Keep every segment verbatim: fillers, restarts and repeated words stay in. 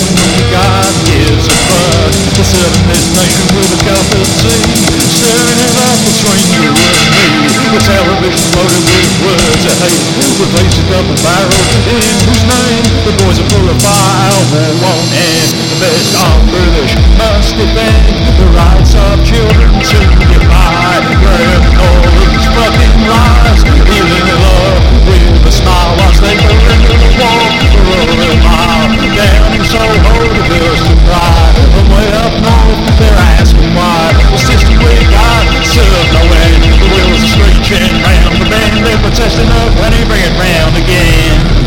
God gives a fuck. We're serving this nation with a cup of tea, stirring it up between you and me. The television loaded with words of hate, with faces double barrel in whose name the boys are full of fire, war won't end. The best of British must defend the rights of children to divide. Grabbing all of these fucking lies, healing love with a smile whilst they go into the wall. For a little mile down in Soho, the girls to cry. From way up north, they're asking why the system we got serves no end. The wheels are screeching round the bend, they're protesting up when they bring it round again.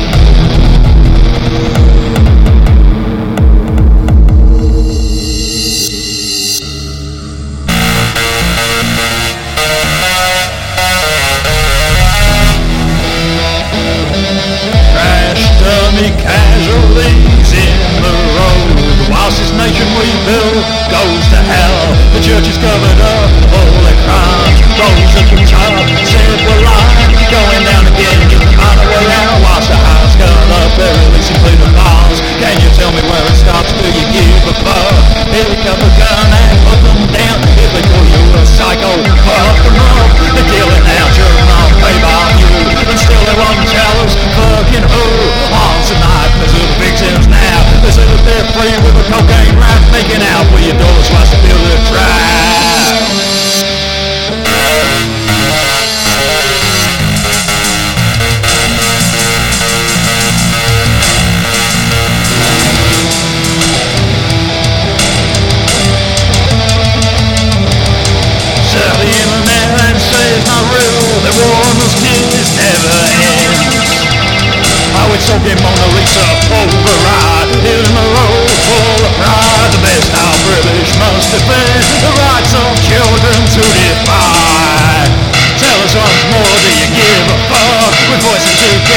Casualties in the road, whilst this nation we build goes to hell. The church is covered up, all their crimes. Those at the top said we're lying, going down again, you can find a way out. Whilst the house gun up, they're releasing cleaner bars. Can you tell me where it stops? Do you give a fuck? Pick up a gun and put them down. If they call you a psycho, fuck them up. They're dealing out your mom, pay by you, and still they won't tell us fucking who. Arms and knives, those are the victims now. They say that they're free with a cocaine rap, making out with your dollars whilst they build a trap. So the internet say it's not real, they warn us kids never ends. Oh, it's okay, Mona Lisa, pulverized in a road full of pride. The best our British must defend the rights of children to defy. Tell us once more, do you give a fuck? With voices to